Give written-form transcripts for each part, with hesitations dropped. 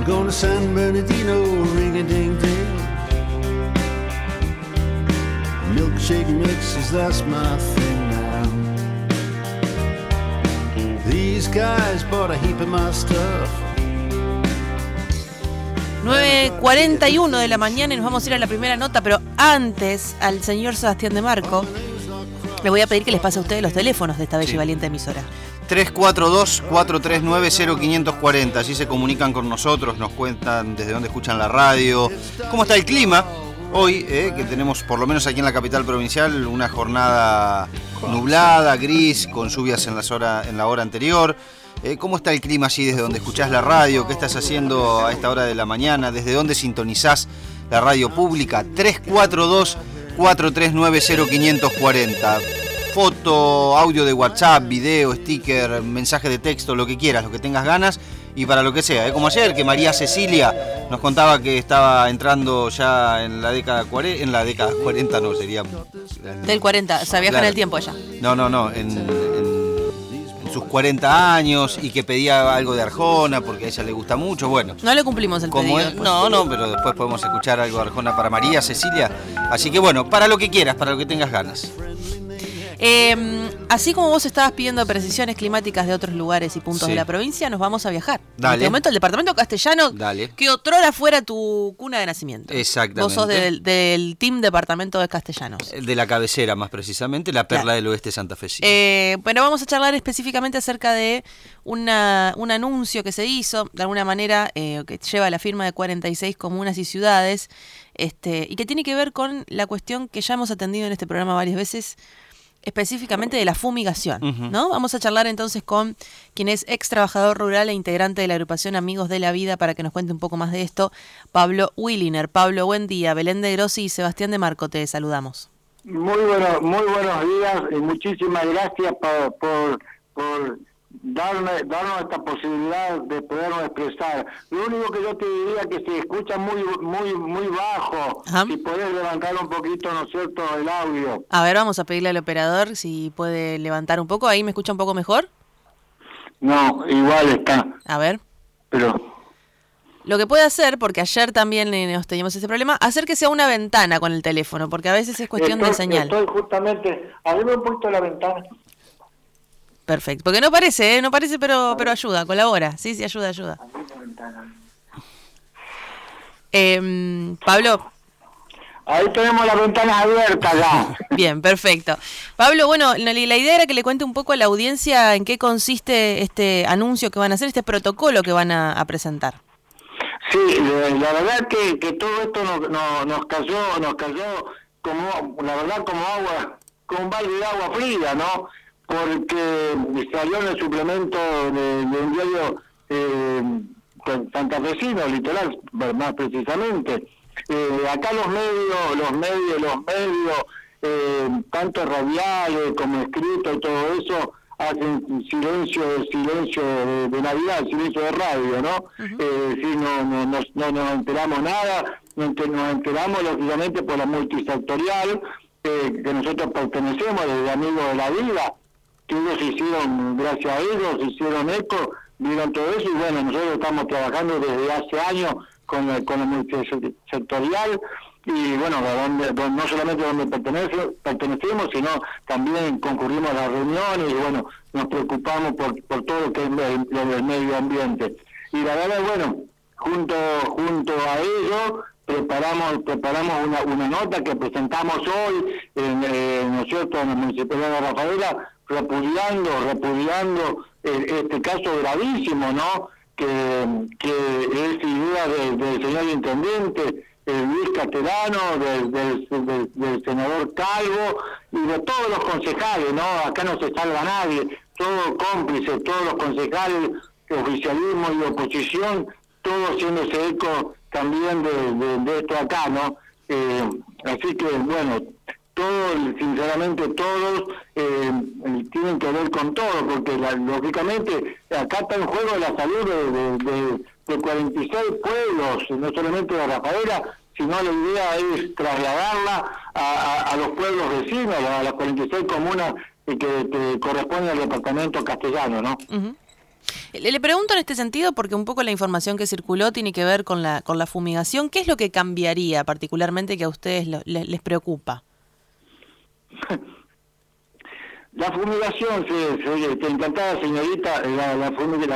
I'm going to San Bernardino, ring-a-ding-ding. Milkshake mixes, that's my thing now. These guys bought a heap of my stuff. 9:41 de la mañana y nos vamos a ir a la primera nota, pero antes al señor Sebastián de Marco le voy a pedir que les pase a ustedes los teléfonos de esta bella y valiente emisora. 342-439-0540, así se comunican con nosotros, nos cuentan desde dónde escuchan la radio, cómo está el clima hoy, que tenemos por lo menos aquí en la capital provincial una jornada nublada, gris, con lluvias en la hora anterior. ¿Cómo está el clima así desde donde escuchás la radio? ¿Qué estás haciendo a esta hora de la mañana? ¿Desde dónde sintonizás la radio pública? 342-439-0540. Foto, audio de WhatsApp, video, sticker, mensaje de texto, lo que quieras, lo que tengas ganas y para lo que sea. Como ayer que María Cecilia nos contaba que estaba entrando ya en la década 40, no, sería... Del 40, o sea, viaja en el tiempo ella. No, en sus 40 años y que pedía algo de Arjona porque a ella le gusta mucho. Bueno, no le cumplimos el pedido. No, pero después podemos escuchar algo de Arjona para María Cecilia. Así que bueno, para lo que quieras, para lo que tengas ganas. Así como vos estabas pidiendo precisiones climáticas de otros lugares y puntos de la provincia, nos vamos a viajar. Dale. En este momento el departamento castellano, Dale. Que otrora fuera tu cuna de nacimiento. Exactamente. Vos sos del team departamento de castellanos. De la cabecera, más precisamente, la perla del oeste santafesino. Bueno, vamos a charlar específicamente acerca de un anuncio que se hizo, de alguna manera, que lleva la firma de 46 comunas y ciudades, y que tiene que ver con la cuestión que ya hemos atendido en este programa varias veces, específicamente de la fumigación, ¿no? Vamos a charlar entonces con quien es ex trabajador rural e integrante de la agrupación Amigos de la Vida para que nos cuente un poco más de esto, Pablo Williner. Pablo, buen día. Belén de Grossi y Sebastián de Marco, te saludamos. Muy buenos días y muchísimas gracias por darnos esta posibilidad de podernos expresar. Lo único que yo te diría es que se escucha muy bajo. Ajá. Si podés levantar un poquito, ¿no es cierto?, el audio. A ver, vamos a pedirle al operador si puede levantar un poco. ¿Ahí me escucha un poco mejor? No, igual está. A ver. Pero... Lo que puede hacer, porque ayer también nos teníamos ese problema, hacer que sea una ventana con el teléfono, porque a veces es cuestión de señal. Estoy justamente... Abrime un poquito la ventana. Perfecto, porque no parece, pero ayuda, colabora. Sí, ayuda. Pablo. Ahí tenemos las ventanas abiertas ya. Bien, perfecto. Pablo, bueno, la idea era que le cuente un poco a la audiencia en qué consiste este anuncio que van a hacer, este protocolo que van a presentar. Sí, la verdad que todo esto nos cayó como, la verdad, como un balde de agua fría, ¿no? Porque salió en el suplemento de un diario santafesino, literal, más precisamente. Acá los medios, tanto radiales como escritos y todo eso, hacen silencio de Navidad, silencio de radio, ¿no? Si no nos enteramos nada, nos enteramos lógicamente por la multisectorial, que nosotros pertenecemos, desde Amigos de la Vida, que ellos hicieron, gracias a ellos, hicieron eco, vieron todo eso, y bueno, nosotros estamos trabajando desde hace años con la multisectorial, y bueno, no solamente donde pertenecemos, sino también concurrimos a las reuniones, y bueno, nos preocupamos por todo lo que es lo del medio ambiente. Y la verdad, bueno, junto a ellos, preparamos una nota que presentamos hoy, ¿no es cierto?, en la Municipalidad de Rafaela, repudiando este caso gravísimo, ¿no?, que es idea del señor intendente Luis Castellano, del senador Calvo y de todos los concejales, ¿no? Acá no se salva nadie, todos cómplices, todos los concejales, oficialismo y oposición, todos haciéndose eco también de esto acá, ¿no? Así que, bueno, sinceramente todos tienen que ver con todo, porque lógicamente acá está en juego la salud de 46 pueblos, no solamente de Rafaela, sino la idea es trasladarla a los pueblos vecinos, a las 46 comunas que corresponden al departamento castellano, ¿no? Le pregunto en este sentido porque un poco la información que circuló tiene que ver con la fumigación. ¿Qué es lo que cambiaría particularmente que a ustedes les preocupa? La fumigación, encantada señorita, las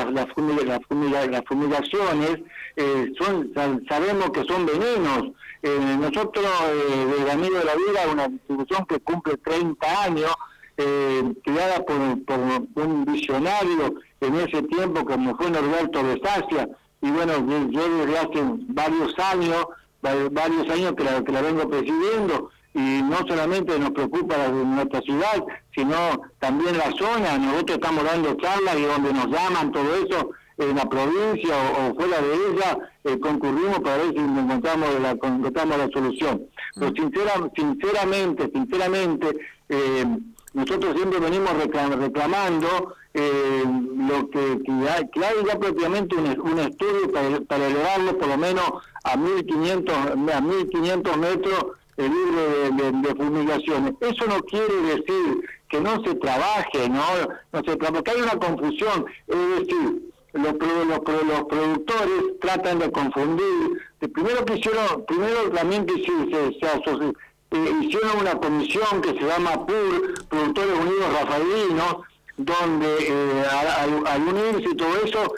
fumigaciones sabemos que son venenos. Nosotros, el Amigo de la Vida, una institución que cumple 30 años, creada por un visionario en ese tiempo como fue Norberto de Sacia, y bueno, yo desde hace varios años que la vengo presidiendo, y no solamente nos preocupa nuestra ciudad, sino también la zona. Nosotros estamos dando charlas y donde nos llaman, todo eso, en la provincia o fuera de ella, concurrimos para ver si encontramos la solución. Pero sinceramente, nosotros siempre venimos reclamando lo que hay ya propiamente un estudio para elevarlo por lo menos a 1.500 metros libre de fumigaciones. Eso no quiere decir que no se trabaje, porque hay una confusión, es decir, los productores tratan de confundir. Primero también hicieron una comisión que se llama PUR, Productores Unidos Rafaelinos, donde al unirse y todo eso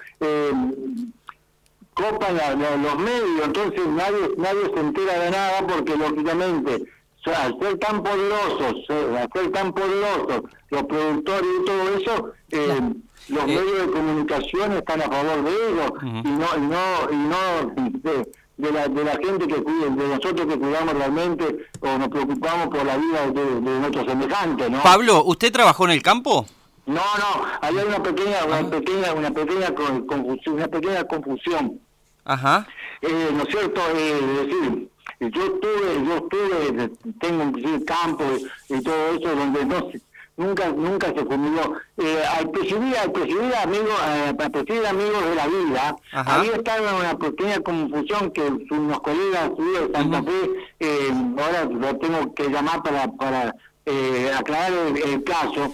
copan los medios, entonces nadie se entera de nada, porque lógicamente al ser tan poderosos los productores y todo eso, los medios de comunicación están a favor de ellos, y no de la gente que cuida, de nosotros que cuidamos realmente o nos preocupamos por la vida de nuestros semejantes, ¿no? Pablo, ¿usted trabajó en el campo? No, ahí hay una pequeña confusión. Ajá. ¿No es cierto? Es decir, yo tengo un campo y todo eso donde nunca se fumigó. Al presidir Amigos de la Vida, ajá, ahí está una pequeña confusión que unos colegas de Santa Fe, ahora lo tengo que llamar para aclarar el caso.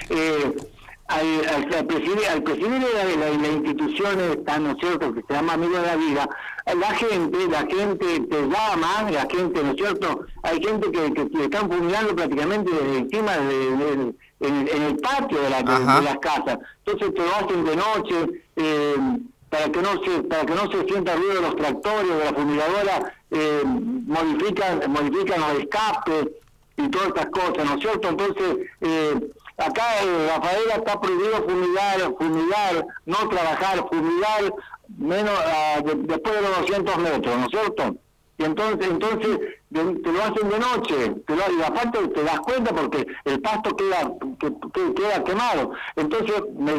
Al presidir la institución esta, ¿no es cierto?, que se llama Amigos de la Vida, la gente te llama, ¿no es cierto? Hay gente que están fumigando prácticamente desde encima en el patio de las casas. Entonces te lo hacen de noche, para que no se sienta ruido de los tractores, de la fumigadora, modifican los escapes y todas estas cosas, ¿no es cierto? Entonces, acá Rafaela está prohibido fumigar, no trabajar, fumigar menos después de los 200 metros, ¿no es cierto? Y entonces te lo hacen de noche, y aparte te das cuenta porque el pasto queda quemado. Entonces me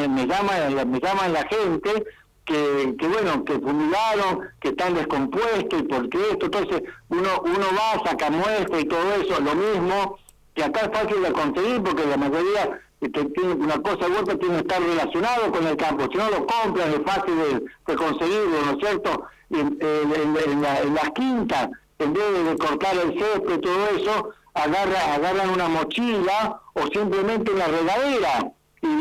llaman la gente que fumigaron, que están descompuestos y porque esto. Entonces uno va, saca muestra y todo eso, lo mismo que acá es fácil de conseguir porque la mayoría que tiene una cosa u otra tiene que estar relacionado con el campo. Si no lo compran es fácil de conseguirlo, ¿no es cierto? En las quintas, en vez de cortar el césped y todo eso, agarran una mochila o simplemente una regadera.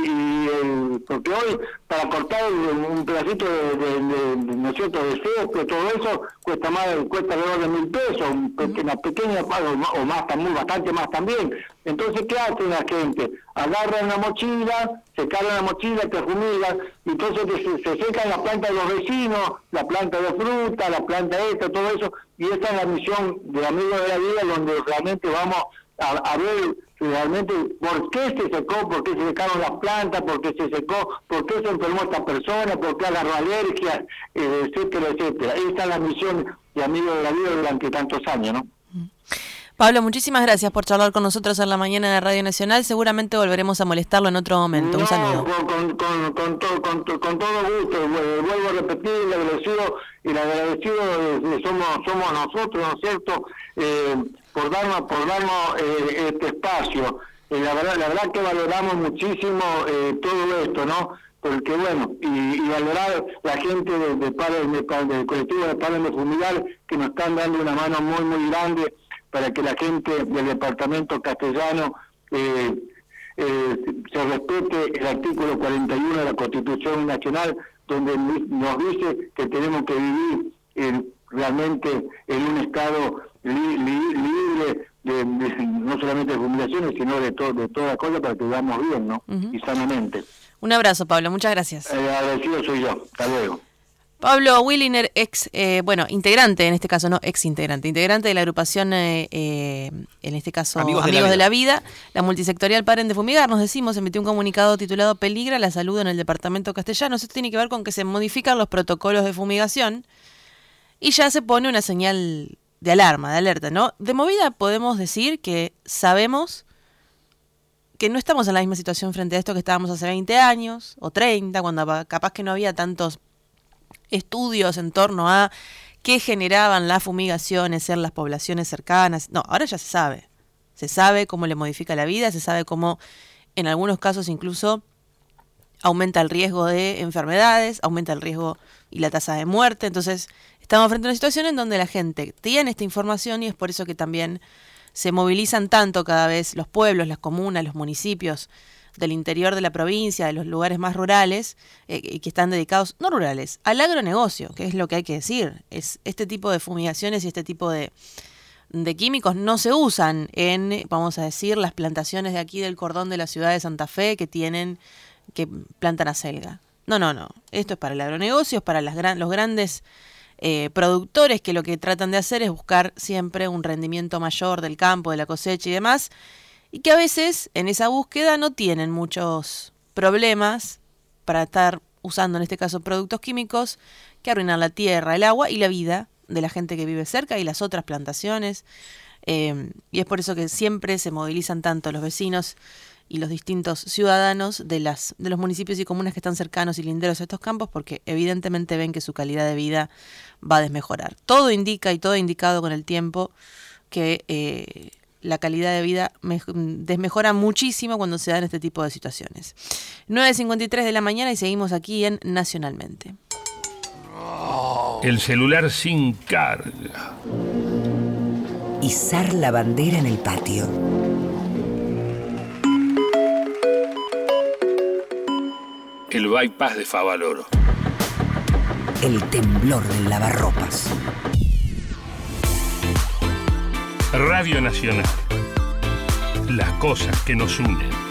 Porque hoy para cortar un pedacito ¿no es cierto?, de césped, todo eso cuesta alrededor de 1.000 pesos, una pequeña o más, bastante más también. Entonces, ¿qué hace la gente? Agarran una mochila, se cargan la mochila, te fumigan, y entonces se secan la planta de los vecinos, la planta de fruta, la planta todo eso, y esta es la misión de Amigos de la Vida, donde realmente vamos a ver realmente por qué se secó, por qué se secaron las plantas, por qué se secó, por qué se enfermó esta persona, por qué agarró alergia, etcétera. Esta es la misión de Amigos de la Vida durante tantos años, ¿no? Pablo, muchísimas gracias por charlar con nosotros en la mañana de Radio Nacional. Seguramente volveremos a molestarlo en otro momento. Un saludo. Con todo gusto. Vuelvo a repetir, el agradecido somos nosotros, ¿no es cierto?, por darnos este espacio. La verdad que valoramos muchísimo todo esto, ¿no? Porque bueno, y valorar la gente del colectivo de Paren de Fumigar, que nos están dando una mano muy, muy grande para que la gente del departamento castellano se respete el artículo 41 de la Constitución Nacional, donde nos dice que tenemos que vivir realmente en un estado libre no solamente de fumigaciones, sino de toda cosa, para que vivamos bien, ¿no? Y sanamente. Un abrazo, Pablo, muchas gracias. Agradecido soy yo. Hasta luego. Pablo Williner, integrante, en este caso, no integrante de la agrupación, en este caso, Amigos de la Vida, la multisectorial Paren de Fumigar, nos decimos, emitió un comunicado titulado Peligra la salud en el departamento castellano. Esto tiene que ver con que se modifican los protocolos de fumigación y ya se pone una señal de alarma, de alerta, ¿no? De movida podemos decir que sabemos que no estamos en la misma situación frente a esto que estábamos hace 20 años o 30, cuando capaz que no había tantos estudios en torno a qué generaban las fumigaciones en las poblaciones cercanas. No, ahora ya se sabe cómo le modifica la vida, se sabe cómo en algunos casos incluso aumenta el riesgo de enfermedades, aumenta el riesgo y la tasa de muerte. Entonces estamos frente a una situación en donde la gente tiene esta información y es por eso que también se movilizan tanto cada vez los pueblos, las comunas, los municipios del interior de la provincia, de los lugares más rurales, que están dedicados, no rurales, al agronegocio, que es lo que hay que decir. Es este tipo de fumigaciones y este tipo de químicos no se usan en, vamos a decir, las plantaciones de aquí del cordón de la ciudad de Santa Fe que plantan acelga. No. Esto es para el agronegocio, es para los grandes productores que lo que tratan de hacer es buscar siempre un rendimiento mayor del campo, de la cosecha y demás, y que a veces en esa búsqueda no tienen muchos problemas para estar usando en este caso productos químicos que arruinan la tierra, el agua y la vida de la gente que vive cerca y las otras plantaciones, y es por eso que siempre se movilizan tanto los vecinos y los distintos ciudadanos de los municipios y comunas que están cercanos y linderos a estos campos, porque evidentemente ven que su calidad de vida va a desmejorar. Todo indica y todo ha indicado con el tiempo que la calidad de vida desmejora muchísimo cuando se dan este tipo de situaciones. 9:53 de la mañana y seguimos aquí en Nacionalmente. El celular sin carga. Izar la bandera en el patio. El bypass de Favaloro. El temblor del lavarropas. Radio Nacional. Las cosas que nos unen.